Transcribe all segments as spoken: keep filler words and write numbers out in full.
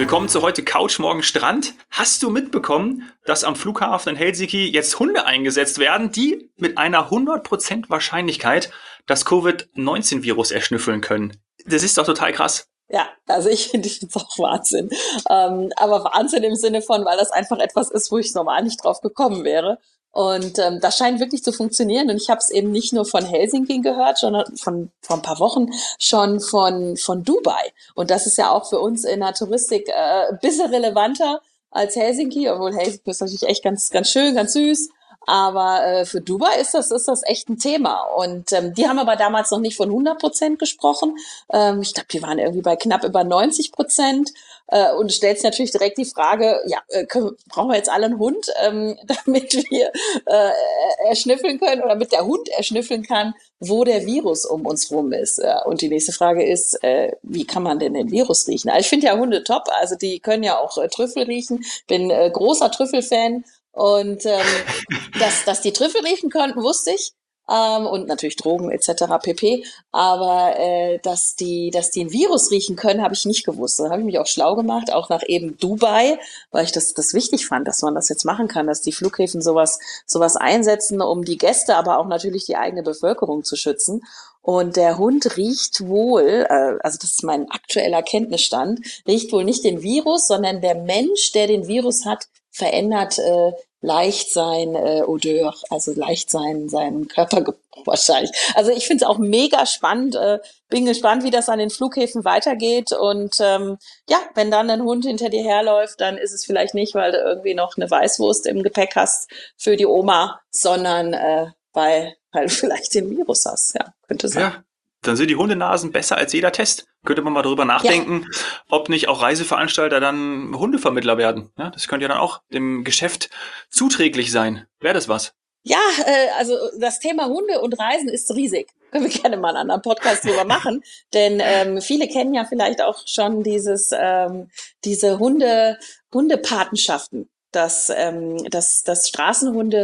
Willkommen zu heute Couch, morgen Strand. Hast du mitbekommen, dass am Flughafen in Helsinki jetzt Hunde eingesetzt werden, die mit einer hundert Prozent Wahrscheinlichkeit das Covid neunzehn Virus erschnüffeln können? Das ist doch total krass. Ja, also ich finde ich finde es auch Wahnsinn. Ähm, aber Wahnsinn im Sinne von, weil das einfach etwas ist, wo ich normal nicht drauf gekommen wäre. Und ähm, das scheint wirklich zu funktionieren. Und ich habe es eben nicht nur von Helsinki gehört, sondern von vor ein paar Wochen schon von von Dubai. Und das ist ja auch für uns in der Touristik äh, ein bisschen relevanter als Helsinki, obwohl Helsinki ist natürlich echt ganz ganz schön, ganz süß. Aber äh, für Dubai ist das ist das echt ein Thema. Und ähm, die haben aber damals noch nicht von hundert Prozent gesprochen. Ähm, ich glaube, die waren irgendwie bei knapp über neunzig Prozent. Äh, und stellt sich natürlich direkt die Frage, ja, äh, können, brauchen wir jetzt alle einen Hund, ähm, damit wir äh, erschnüffeln können oder damit der Hund erschnüffeln kann, wo der Virus um uns rum ist. Ja, und die nächste Frage ist, äh, wie kann man denn den Virus riechen? Also ich finde ja Hunde top, also die können ja auch äh, Trüffel riechen. Bin äh, großer Trüffelfan. Und ähm, dass, dass die Trüffel riechen könnten, wusste ich. Ähm, und natürlich Drogen et cetera pp. Aber äh, dass die dass die ein Virus riechen können, habe ich nicht gewusst. Da habe ich mich auch schlau gemacht, auch nach eben Dubai, weil ich das das wichtig fand, dass man das jetzt machen kann, dass die Flughäfen sowas sowas einsetzen, um die Gäste, aber auch natürlich die eigene Bevölkerung zu schützen. Und der Hund riecht wohl, äh, also das ist mein aktueller Kenntnisstand, riecht wohl nicht den Virus, sondern der Mensch, der den Virus hat, verändert äh, leicht sein äh, Odeur, also leicht sein sein Körpergeruch wahrscheinlich. Also ich finde es auch mega spannend. Äh, bin gespannt, wie das an den Flughäfen weitergeht. Und ähm, ja, wenn dann ein Hund hinter dir herläuft, dann ist es vielleicht nicht, weil du irgendwie noch eine Weißwurst im Gepäck hast für die Oma, sondern äh, weil, weil du vielleicht den Virus hast. Ja, könnte sein. Ja, dann sind die Hundenasen besser als jeder Test. Könnte man mal darüber nachdenken, ja, ob nicht auch Reiseveranstalter dann Hundevermittler werden. Ja, das könnte ja dann auch dem Geschäft zuträglich sein. Wäre das was? Ja, äh, also das Thema Hunde und Reisen ist riesig. Können wir gerne mal einen anderen Podcast drüber machen. Denn ähm, viele kennen ja vielleicht auch schon dieses ähm, diese Hunde Hundepatenschaften, dass ähm, dass dass Straßenhunde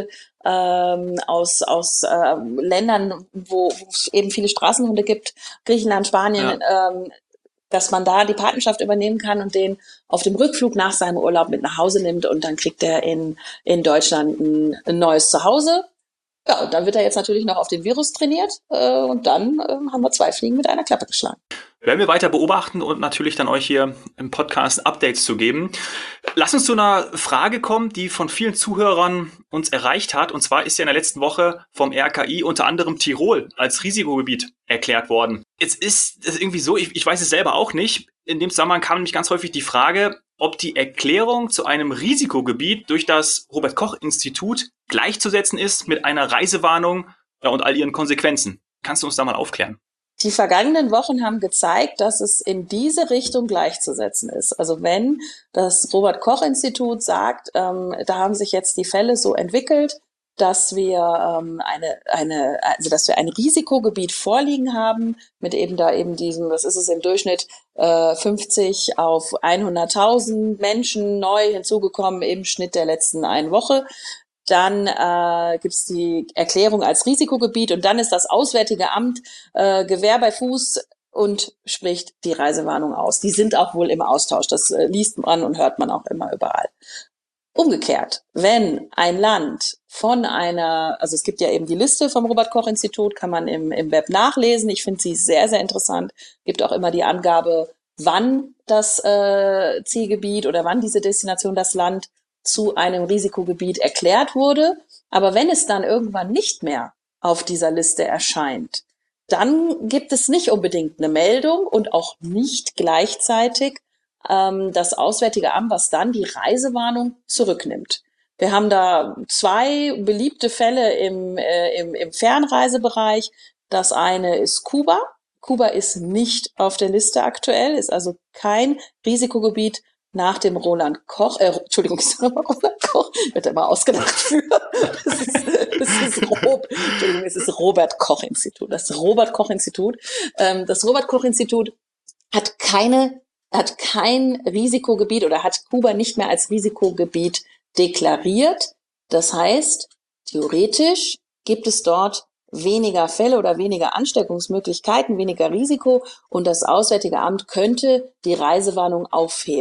ähm, aus aus äh, Ländern, wo wo es eben viele Straßenhunde gibt, Griechenland, Spanien, ja, ähm, dass man da die Patenschaft übernehmen kann und den auf dem Rückflug nach seinem Urlaub mit nach Hause nimmt und dann kriegt er in in Deutschland ein, ein neues Zuhause. Ja, und dann wird er jetzt natürlich noch auf den Virus trainiert äh, und dann äh, haben wir zwei Fliegen mit einer Klappe geschlagen. Werden wir weiter beobachten und natürlich dann euch hier im Podcast Updates zu geben. Lass uns zu einer Frage kommen, die von vielen Zuhörern uns erreicht hat. Und zwar ist ja in der letzten Woche vom R K I unter anderem Tirol als Risikogebiet erklärt worden. Jetzt ist es irgendwie so, ich, ich weiß es selber auch nicht. In dem Zusammenhang kam nämlich ganz häufig die Frage, ob die Erklärung zu einem Risikogebiet durch das Robert-Koch-Institut gleichzusetzen ist mit einer Reisewarnung, ja, und all ihren Konsequenzen. Kannst du uns da mal aufklären? Die vergangenen Wochen haben gezeigt, dass es in diese Richtung gleichzusetzen ist. Also wenn das Robert-Koch-Institut sagt, ähm, da haben sich jetzt die Fälle so entwickelt, dass wir ähm, eine eine also dass wir ein Risikogebiet vorliegen haben mit eben da eben diesem, was ist es im Durchschnitt, äh, fünfzig auf hunderttausend Menschen neu hinzugekommen im Schnitt der letzten einen Woche. Dann äh, gibt's die Erklärung als Risikogebiet und dann ist das Auswärtige Amt äh, Gewehr bei Fuß und spricht die Reisewarnung aus. Die sind auch wohl im Austausch. Das äh, liest man und hört man auch immer überall. Umgekehrt, wenn ein Land von einer, also es gibt ja eben die Liste vom Robert-Koch-Institut, kann man im, im Web nachlesen. Ich finde sie sehr, sehr interessant. Gibt auch immer die Angabe, wann das äh, Zielgebiet oder wann diese Destination, das Land, zu einem Risikogebiet erklärt wurde. Aber wenn es dann irgendwann nicht mehr auf dieser Liste erscheint, dann gibt es nicht unbedingt eine Meldung und auch nicht gleichzeitig ähm, das Auswärtige Amt, was dann die Reisewarnung zurücknimmt. Wir haben da zwei beliebte Fälle im, äh, im, im Fernreisebereich. Das eine ist Kuba. Kuba ist nicht auf der Liste aktuell, ist also kein Risikogebiet nach dem Roland Koch, äh, Entschuldigung, ich sage mal Roland Koch, wird immer ausgedacht für. Das ist, das ist, Rob, Entschuldigung, es ist Robert Koch Institut. Das Robert Koch Institut. Ähm, das Robert Koch Institut hat keine, hat kein Risikogebiet oder hat Kuba nicht mehr als Risikogebiet deklariert. Das heißt, theoretisch gibt es dort weniger Fälle oder weniger Ansteckungsmöglichkeiten, weniger Risiko und das Auswärtige Amt könnte die Reisewarnung aufheben.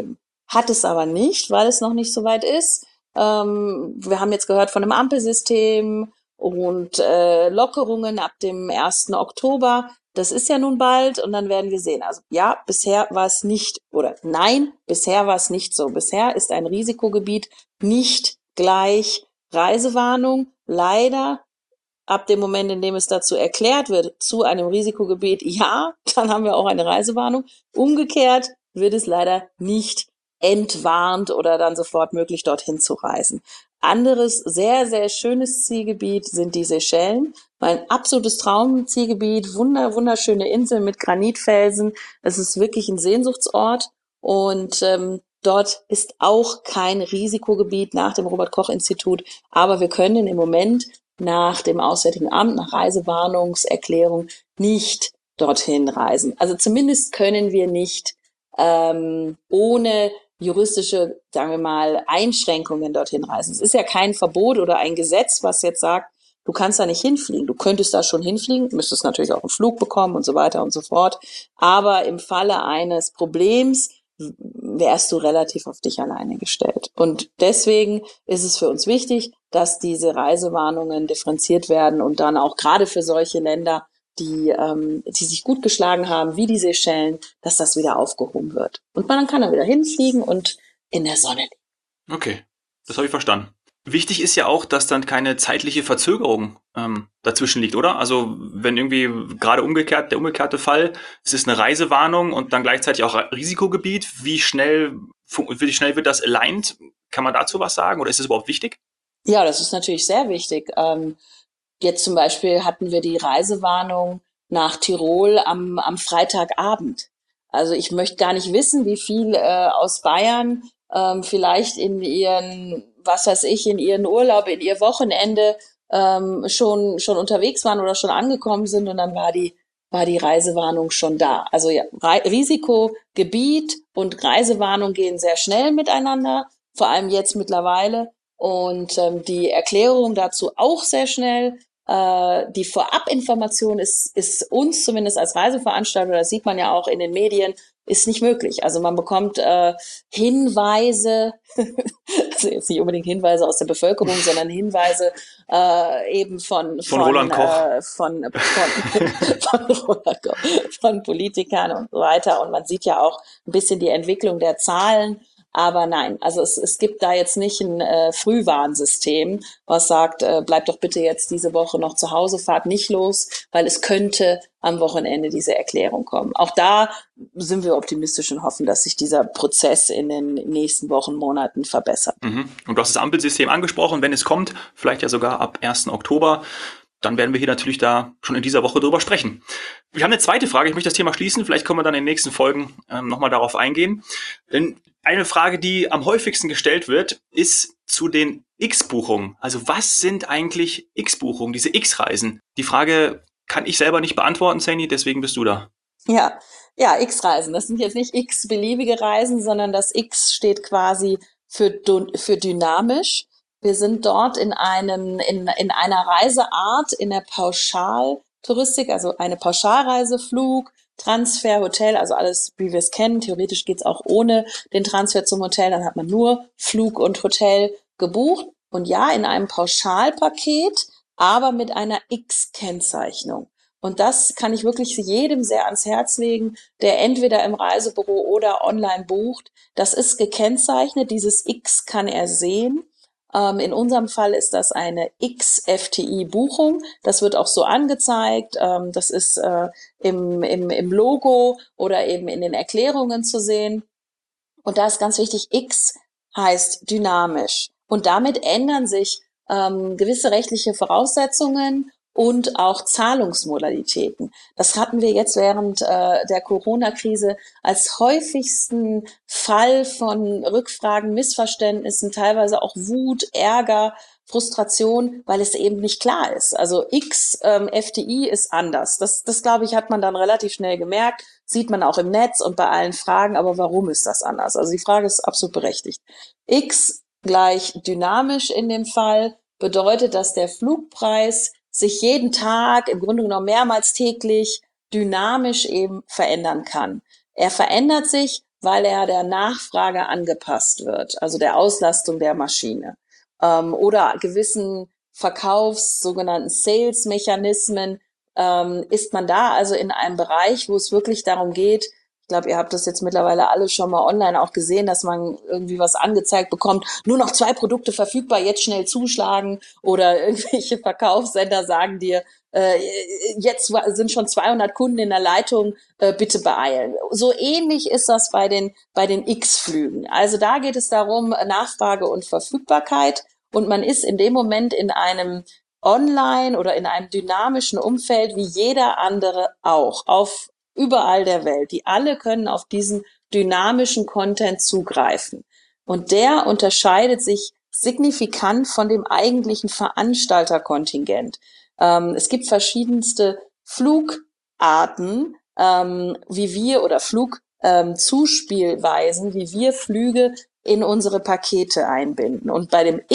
hat es aber nicht, weil es noch nicht so weit ist. Ähm, wir haben jetzt gehört von einem Ampelsystem und äh, Lockerungen ab dem ersten Oktober. Das ist ja nun bald und dann werden wir sehen. Also ja, bisher war es nicht, oder nein, bisher war es nicht so. Bisher ist ein Risikogebiet nicht gleich Reisewarnung. Leider ab dem Moment, in dem es dazu erklärt wird, zu einem Risikogebiet, ja, dann haben wir auch eine Reisewarnung. Umgekehrt wird es leider nicht entwarnt oder dann sofort möglich, dorthin zu reisen. Anderes sehr, sehr schönes Zielgebiet sind die Seychellen. Mein absolutes Traumzielgebiet, wunder, wunderschöne Insel mit Granitfelsen. Es ist wirklich ein Sehnsuchtsort und ähm, dort ist auch kein Risikogebiet nach dem Robert-Koch-Institut, aber wir können im Moment nach dem Auswärtigen Amt, nach Reisewarnungserklärung nicht dorthin reisen. Also zumindest können wir nicht ähm, ohne juristische, sagen wir mal, Einschränkungen dorthin reisen. Es ist ja kein Verbot oder ein Gesetz, was jetzt sagt, du kannst da nicht hinfliegen. Du könntest da schon hinfliegen, müsstest natürlich auch einen Flug bekommen und so weiter und so fort. Aber im Falle eines Problems wärst du relativ auf dich alleine gestellt. Und deswegen ist es für uns wichtig, dass diese Reisewarnungen differenziert werden und dann auch gerade für solche Länder, die, ähm, die sich gut geschlagen haben, wie die Seychellen, dass das wieder aufgehoben wird. Und man kann dann wieder hinfliegen und in der Sonne liegen. Okay, das habe ich verstanden. Wichtig ist ja auch, dass dann keine zeitliche Verzögerung ähm, dazwischen liegt, oder? Also wenn irgendwie gerade umgekehrt, der umgekehrte Fall, es ist eine Reisewarnung und dann gleichzeitig auch Risikogebiet, wie schnell, wie schnell wird das aligned? Kann man dazu was sagen oder ist das überhaupt wichtig? Ja, das ist natürlich sehr wichtig. Ähm, jetzt zum Beispiel hatten wir die Reisewarnung nach Tirol am, am Freitagabend. Also ich möchte gar nicht wissen, wie viel äh, aus Bayern ähm, vielleicht in ihren, was weiß ich, in ihren Urlaub, in ihr Wochenende ähm, schon schon unterwegs waren oder schon angekommen sind und dann war die war die Reisewarnung schon da. Also ja, Re- Risikogebiet und Reisewarnung gehen sehr schnell miteinander, vor allem jetzt mittlerweile. Und ähm, die Erklärung dazu auch sehr schnell. Äh, die Vorabinformation ist, ist uns zumindest als Reiseveranstalter, das sieht man ja auch in den Medien, ist nicht möglich. Also man bekommt äh, Hinweise, also jetzt nicht unbedingt Hinweise aus der Bevölkerung, sondern Hinweise äh, eben von Von von Roland Koch. äh, von, von, von, Roland Koch, von Politikern und so weiter. Und man sieht ja auch ein bisschen die Entwicklung der Zahlen. Aber nein, also es, es gibt da jetzt nicht ein äh, Frühwarnsystem, was sagt, äh, bleibt doch bitte jetzt diese Woche noch zu Hause, fahrt nicht los, weil es könnte am Wochenende diese Erklärung kommen. Auch da sind wir optimistisch und hoffen, dass sich dieser Prozess in den nächsten Wochen, Monaten verbessert. Mhm. Und du hast das Ampelsystem angesprochen, wenn es kommt, vielleicht ja sogar ab ersten Oktober. Dann werden wir hier natürlich da schon in dieser Woche drüber sprechen. Wir haben eine zweite Frage, ich möchte das Thema schließen, vielleicht können wir dann in den nächsten Folgen ähm, nochmal darauf eingehen. Denn eine Frage, die am häufigsten gestellt wird, ist zu den X-Buchungen. Also was sind eigentlich X-Buchungen, diese X-Reisen? Die Frage kann ich selber nicht beantworten, Saini, deswegen bist du da. Ja, ja, X-Reisen. Das sind jetzt nicht x-beliebige Reisen, sondern das X steht quasi für, du- für dynamisch. Wir sind dort in einem, in, in einer Reiseart, in der Pauschaltouristik, also eine Pauschalreise, Flug, Transfer, Hotel, also alles, wie wir es kennen. Theoretisch geht's auch ohne den Transfer zum Hotel. Dann hat man nur Flug und Hotel gebucht. Und ja, in einem Pauschalpaket, aber mit einer X-Kennzeichnung. Und das kann ich wirklich jedem sehr ans Herz legen, der entweder im Reisebüro oder online bucht. Das ist gekennzeichnet. Dieses X kann er sehen. Ähm, in unserem Fall ist das eine X-F T I-Buchung. Das wird auch so angezeigt. Ähm, das ist äh, im, im, im Logo oder eben in den Erklärungen zu sehen. Und da ist ganz wichtig, X heißt dynamisch. Und damit ändern sich ähm, gewisse rechtliche Voraussetzungen und auch Zahlungsmodalitäten. Das hatten wir jetzt während äh, der Corona-Krise als häufigsten Fall von Rückfragen, Missverständnissen, teilweise auch Wut, Ärger, Frustration, weil es eben nicht klar ist. Also X ähm, F T I ist anders. Das, das glaube ich, hat man dann relativ schnell gemerkt. Sieht man auch im Netz und bei allen Fragen, aber warum ist das anders? Also die Frage ist absolut berechtigt. X gleich dynamisch in dem Fall bedeutet, dass der Flugpreis sich jeden Tag, im Grunde genommen mehrmals täglich, dynamisch eben verändern kann. Er verändert sich weil er der Nachfrage angepasst wird, also der Auslastung der Maschine, ähm, oder gewissen Verkaufs-, sogenannten Sales-Mechanismen, ähm, ist man da also in einem Bereich, wo es wirklich darum geht. Ich glaube, ihr habt das jetzt mittlerweile alle schon mal online auch gesehen, dass man irgendwie was angezeigt bekommt, nur noch zwei Produkte verfügbar, jetzt schnell zuschlagen, oder irgendwelche Verkaufssender sagen dir, äh, jetzt sind schon zweihundert Kunden in der Leitung, äh, bitte beeilen. So ähnlich ist das bei den, bei den X-Flügen. Also da geht es darum, Nachfrage und Verfügbarkeit, und man ist in dem Moment in einem Online oder in einem dynamischen Umfeld wie jeder andere auch, auf überall der Welt. Die alle können auf diesen dynamischen Content zugreifen. Und der unterscheidet sich signifikant von dem eigentlichen Veranstalterkontingent. Ähm, es gibt verschiedenste Flugarten, ähm, wie wir, oder Flugzuspielweisen, ähm, wie wir Flüge in unsere Pakete einbinden. Und bei dem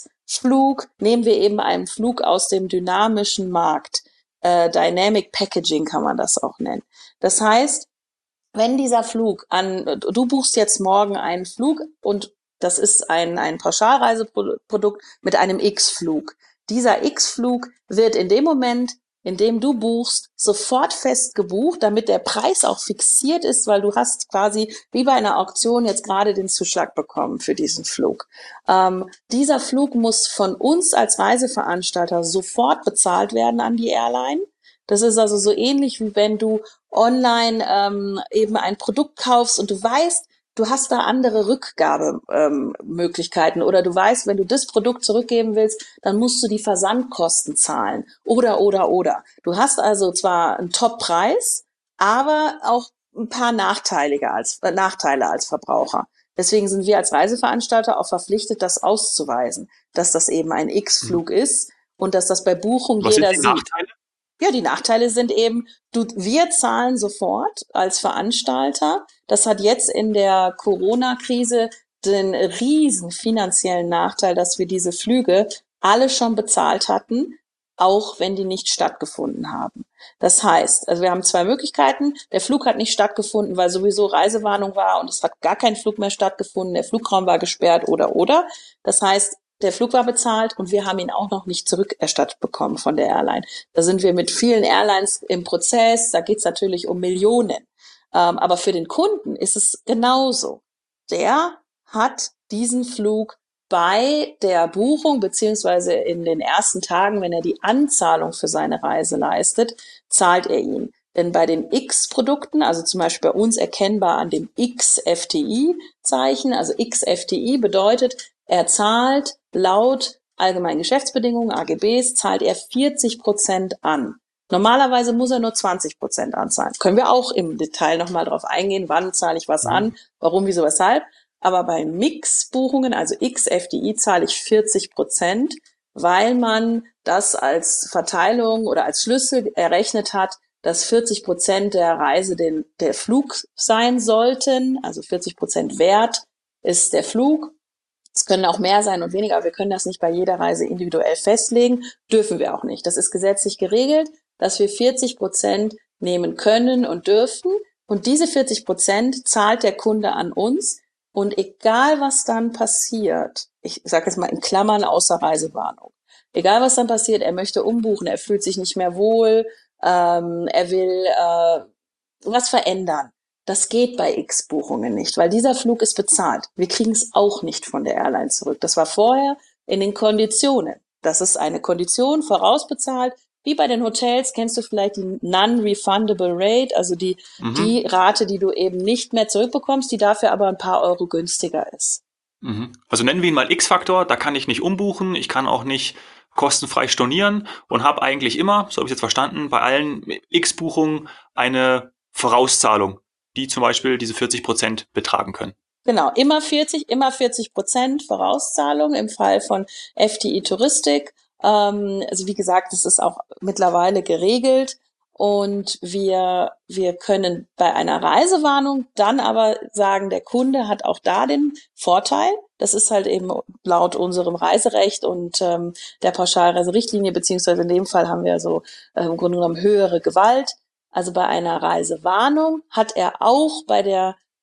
X-Flug nehmen wir eben einen Flug aus dem dynamischen Markt. Äh, Dynamic Packaging kann man das auch nennen. Das heißt, wenn dieser Flug an, du buchst jetzt morgen einen Flug, und das ist ein, ein Pauschalreiseprodukt mit einem X-Flug. Dieser X-Flug wird in dem Moment, in dem du buchst, sofort fest gebucht, damit der Preis auch fixiert ist, weil du hast quasi wie bei einer Auktion jetzt gerade den Zuschlag bekommen für diesen Flug. Ähm, dieser Flug muss von uns als Reiseveranstalter sofort bezahlt werden an die Airline. Das ist also so ähnlich, wie wenn du online ähm, eben ein Produkt kaufst und du weißt, du hast da andere Rückgabemöglichkeiten, ähm, oder du weißt, wenn du das Produkt zurückgeben willst, dann musst du die Versandkosten zahlen, oder, oder, oder. Du hast also zwar einen Top-Preis, aber auch ein paar Nachteilige als, äh, Nachteile als Verbraucher. Deswegen sind wir als Reiseveranstalter auch verpflichtet, das auszuweisen, dass das eben ein X-Flug mhm. ist und dass das bei Buchung Was jeder sind die sieht. Nachteile? Ja, die Nachteile sind eben, du, wir zahlen sofort als Veranstalter. Das hat jetzt in der Corona-Krise den riesen finanziellen Nachteil, dass wir diese Flüge alle schon bezahlt hatten, auch wenn die nicht stattgefunden haben. Das heißt, also wir haben zwei Möglichkeiten. Der Flug hat nicht stattgefunden, weil sowieso Reisewarnung war und es hat gar kein Flug mehr stattgefunden. Der Flugraum war gesperrt, oder, oder. Das heißt, der Flug war bezahlt und wir haben ihn auch noch nicht zurückerstattet bekommen von der Airline. Da sind wir mit vielen Airlines im Prozess. Da geht es natürlich um Millionen. Ähm, aber für den Kunden ist es genauso. Der hat diesen Flug bei der Buchung beziehungsweise in den ersten Tagen, wenn er die Anzahlung für seine Reise leistet, zahlt er ihn. Denn bei den X-Produkten, also zum Beispiel bei uns erkennbar an dem X F T I-Zeichen, also X F T I bedeutet, er zahlt laut allgemeinen Geschäftsbedingungen, A G Bs, zahlt er vierzig Prozent an. Normalerweise muss er nur zwanzig Prozent anzahlen. Können wir auch im Detail nochmal drauf eingehen, wann zahle ich was an, warum, wieso, weshalb. Aber bei Mix-Buchungen, also X F T I, zahle ich vierzig Prozent, weil man das als Verteilung oder als Schlüssel errechnet hat, dass vierzig Prozent der Reise den, der Flug sein sollten, also vierzig Prozent Wert ist der Flug. Es können auch mehr sein und weniger, aber wir können das nicht bei jeder Reise individuell festlegen, dürfen wir auch nicht. Das ist gesetzlich geregelt, dass wir vierzig Prozent nehmen können und dürfen, und diese vierzig Prozent zahlt der Kunde an uns, und egal was dann passiert, ich sage jetzt mal in Klammern außer Reisewarnung, egal was dann passiert, er möchte umbuchen, er fühlt sich nicht mehr wohl, ähm, er will äh, was verändern. Das geht bei X-Buchungen nicht, weil dieser Flug ist bezahlt. Wir kriegen es auch nicht von der Airline zurück. Das war vorher in den Konditionen. Das ist eine Kondition, vorausbezahlt. Wie bei den Hotels kennst du vielleicht die Non-Refundable Rate, also die, mhm. die Rate, die du eben nicht mehr zurückbekommst, die dafür aber ein paar Euro günstiger ist. Mhm. Also nennen wir ihn mal X-Faktor, da kann ich nicht umbuchen, ich kann auch nicht kostenfrei stornieren und habe eigentlich immer, so habe ich jetzt verstanden, bei allen X-Buchungen eine Vorauszahlung, die zum Beispiel diese vierzig Prozent betragen können. Genau, immer vierzig, immer vierzig Prozent Vorauszahlung im Fall von F T I Touristik. Ähm, also wie gesagt, das ist auch mittlerweile geregelt, und wir, wir können bei einer Reisewarnung dann aber sagen, der Kunde hat auch da den Vorteil. Das ist halt eben laut unserem Reiserecht und ähm, der Pauschalreiserichtlinie, beziehungsweise in dem Fall haben wir so äh, im Grunde genommen höhere Gewalt. Also bei einer Reisewarnung hat er auch bei der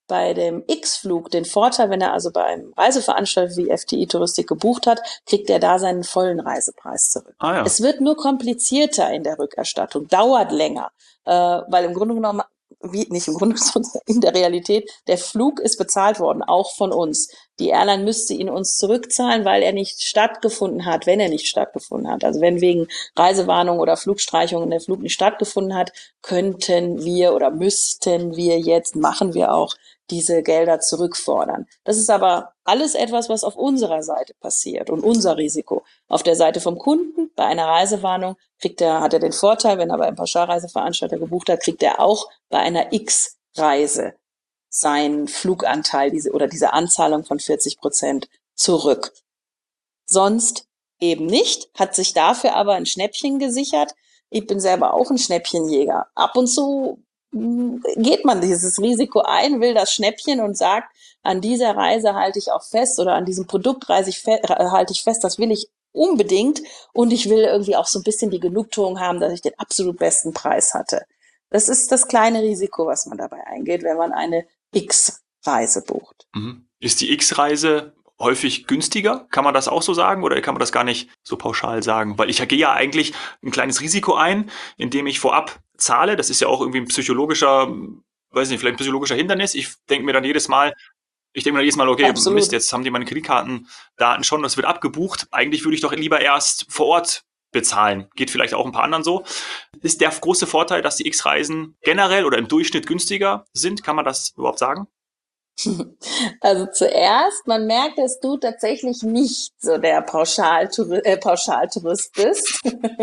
bei dem X-Flug den Vorteil, wenn er also bei einem Reiseveranstalter wie F T I Touristik gebucht hat, kriegt er da seinen vollen Reisepreis zurück. Ah, ja. Es wird nur komplizierter in der Rückerstattung, dauert länger, äh, weil im Grunde genommen, wie nicht im Grunde genommen, in der Realität, der Flug ist bezahlt worden, auch von uns. Die Airline müsste ihn uns zurückzahlen, weil er nicht stattgefunden hat, wenn er nicht stattgefunden hat. Also wenn wegen Reisewarnung oder Flugstreichung der Flug nicht stattgefunden hat, könnten wir oder müssten wir jetzt, machen wir auch, diese Gelder zurückfordern. Das ist aber alles etwas, was auf unserer Seite passiert und unser Risiko. Auf der Seite vom Kunden, bei einer Reisewarnung, kriegt er, hat er den Vorteil, wenn er bei einem Pauschalreiseveranstalter gebucht hat, kriegt er auch bei einer X-Reise seinen Fluganteil diese oder diese Anzahlung von vierzig Prozent zurück. Sonst eben nicht, hat sich dafür aber ein Schnäppchen gesichert. Ich bin selber auch ein Schnäppchenjäger. Ab und zu geht man dieses Risiko ein, will das Schnäppchen und sagt, an dieser Reise halte ich auch fest oder an diesem Produkt reise ich fe- halte ich fest, das will ich unbedingt und ich will irgendwie auch so ein bisschen die Genugtuung haben, dass ich den absolut besten Preis hatte. Das ist das kleine Risiko, was man dabei eingeht, wenn man eine X-Reise bucht. Mhm. Ist die X-Reise häufig günstiger? Kann man das auch so sagen oder kann man das gar nicht so pauschal sagen? Weil ich gehe ja eigentlich ein kleines Risiko ein, indem ich vorab zahle. Das ist ja auch irgendwie ein psychologischer, weiß nicht, vielleicht ein psychologischer Hindernis. Ich denke mir dann jedes Mal, ich denke mir dann jedes Mal, okay, Absolut. Mist, jetzt haben die meine Kreditkartendaten schon, das wird abgebucht. Eigentlich würde ich doch lieber erst vor Ort bezahlen. Geht vielleicht auch ein paar anderen so. Ist der große Vorteil, dass die X-Reisen generell oder im Durchschnitt günstiger sind? Kann man das überhaupt sagen? Also zuerst, man merkt, dass du tatsächlich nicht so der Pauschaltourist, äh, Pauschaltourist bist.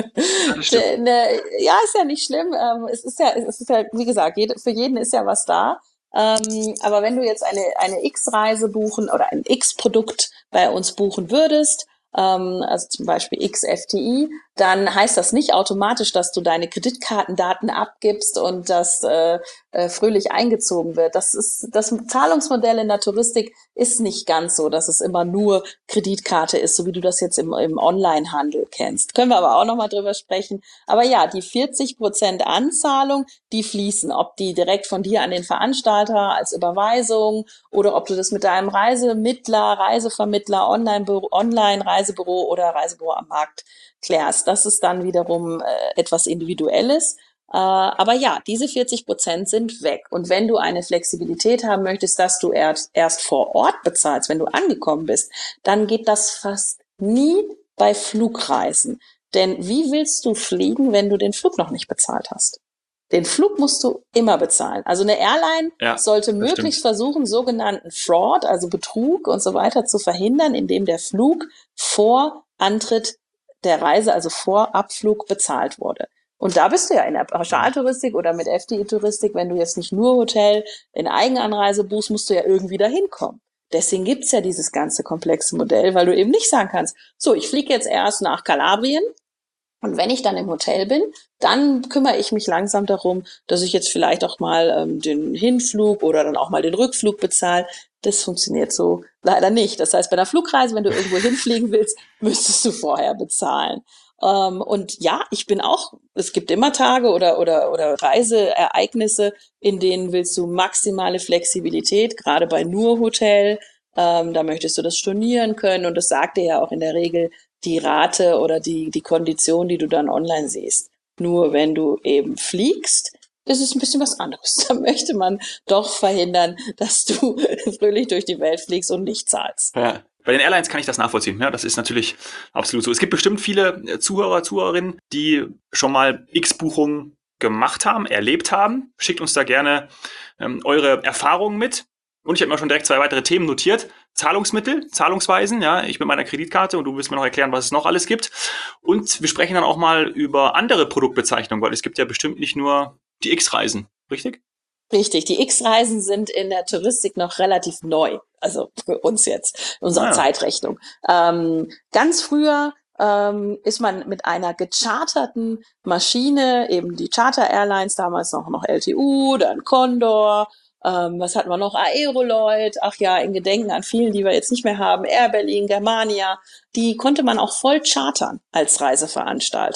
Denn, äh, ja, ist ja nicht schlimm. Ähm, es ist ja, es ist ja, wie gesagt, jede, für jeden ist ja was da. Ähm, aber wenn du jetzt eine, eine X-Reise buchen oder ein X-Produkt bei uns buchen würdest, ähm, also zum Beispiel X F T I, dann heißt das nicht automatisch, dass du deine Kreditkartendaten abgibst und das äh, äh, fröhlich eingezogen wird. Das ist, das Zahlungsmodell in der Touristik ist nicht ganz so, dass es immer nur Kreditkarte ist, so wie du das jetzt im, im Onlinehandel kennst. Können wir aber auch nochmal drüber sprechen. Aber ja, die vierzig Prozent Anzahlung, die fließen, ob die direkt von dir an den Veranstalter als Überweisung oder ob du das mit deinem Reisemittler, Reisevermittler, Online-Büro, Online-Reisebüro oder Reisebüro am Markt klärst. Das ist dann wiederum äh, etwas Individuelles. Äh, aber ja, diese vierzig Prozent sind weg. Und wenn du eine Flexibilität haben möchtest, dass du erst, erst vor Ort bezahlst, wenn du angekommen bist, dann geht das fast nie bei Flugreisen. Denn wie willst du fliegen, wenn du den Flug noch nicht bezahlt hast? Den Flug musst du immer bezahlen. Also eine Airline ja, sollte möglichst stimmt. versuchen, sogenannten Fraud, also Betrug und so weiter zu verhindern, indem der Flug vor Antritt der Reise, also vor Abflug, bezahlt wurde. Und da bist du ja in der Pauschaltouristik oder mit F T I-Touristik, wenn du jetzt nicht nur Hotel in Eigenanreise buchst, musst du ja irgendwie da hinkommen. Deswegen gibt's ja dieses ganze komplexe Modell, weil du eben nicht sagen kannst, so, ich fliege jetzt erst nach Kalabrien und wenn ich dann im Hotel bin, dann kümmere ich mich langsam darum, dass ich jetzt vielleicht auch mal ähm, den Hinflug oder dann auch mal den Rückflug bezahle. Das funktioniert so leider nicht. Das heißt, bei einer Flugreise, wenn du irgendwo hinfliegen willst, müsstest du vorher bezahlen. Um, und ja, ich bin auch, es gibt immer Tage oder, oder, oder Reiseereignisse, in denen willst du maximale Flexibilität, gerade bei nur Hotel, ähm, da möchtest du das stornieren können und das sagt dir ja auch in der Regel die Rate oder die, die Kondition, die du dann online siehst. Nur wenn du eben fliegst, ist es ein bisschen was anderes. Da möchte man doch verhindern, dass du fröhlich durch die Welt fliegst und nicht zahlst. Ja. Bei den Airlines kann ich das nachvollziehen. Ja, das ist natürlich absolut so. Es gibt bestimmt viele Zuhörer, Zuhörerinnen, die schon mal X-Buchungen gemacht haben, erlebt haben. Schickt uns da gerne ähm, eure Erfahrungen mit. Und ich habe mir schon direkt zwei weitere Themen notiert. Zahlungsmittel, Zahlungsweisen, ja, ich mit meiner Kreditkarte und du willst mir noch erklären, was es noch alles gibt. Und wir sprechen dann auch mal über andere Produktbezeichnungen, weil es gibt ja bestimmt nicht nur die X-Reisen, richtig? Richtig, die X-Reisen sind in der Touristik noch relativ neu, also für uns jetzt, in unserer ah, ja. Zeitrechnung. Ähm, ganz früher ähm, ist man mit einer gecharterten Maschine, eben die Charter Airlines, damals noch, noch L T U, dann Condor, ähm, was hatten wir noch, Aeroloid, ach ja, in Gedenken an vielen, die wir jetzt nicht mehr haben, Air Berlin, Germania, die konnte man auch voll chartern als Reiseveranstalter.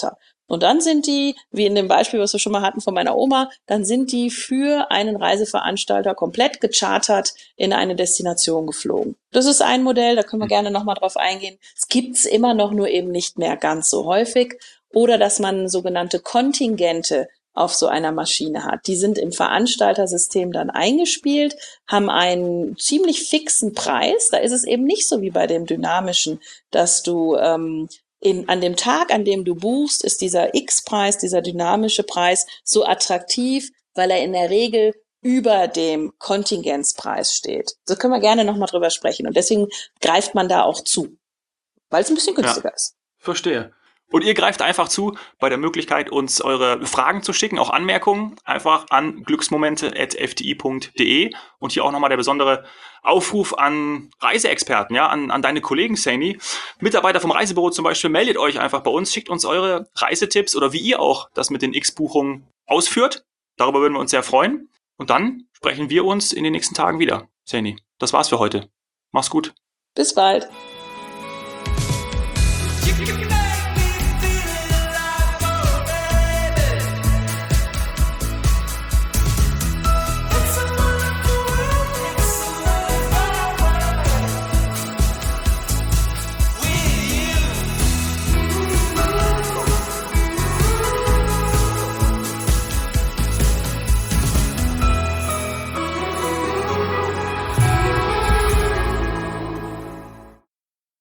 Und dann sind die, wie in dem Beispiel, was wir schon mal hatten von meiner Oma, dann sind die für einen Reiseveranstalter komplett gechartert in eine Destination geflogen. Das ist ein Modell, da können wir gerne nochmal drauf eingehen. Es gibt's immer noch, nur eben nicht mehr ganz so häufig. Oder dass man sogenannte Kontingente auf so einer Maschine hat. Die sind im Veranstaltersystem dann eingespielt, haben einen ziemlich fixen Preis. Da ist es eben nicht so wie bei dem dynamischen, dass du ähm, In, an dem Tag, an dem du buchst, ist dieser X-Preis, dieser dynamische Preis so attraktiv, weil er in der Regel über dem Kontingenzpreis steht. So können wir gerne nochmal drüber sprechen. Und deswegen greift man da auch zu, weil es ein bisschen günstiger Ja, ist. verstehe. Und ihr greift einfach zu bei der Möglichkeit, uns eure Fragen zu schicken, auch Anmerkungen, einfach an glücksmomente at f d i punkt d e. Und hier auch nochmal der besondere Aufruf an Reiseexperten, ja, an, an deine Kollegen, Saini. Mitarbeiter vom Reisebüro zum Beispiel, meldet euch einfach bei uns, schickt uns eure Reisetipps oder wie ihr auch das mit den X-Buchungen ausführt. Darüber würden wir uns sehr freuen. Und dann sprechen wir uns in den nächsten Tagen wieder. Saini, das war's für heute. Mach's gut. Bis bald.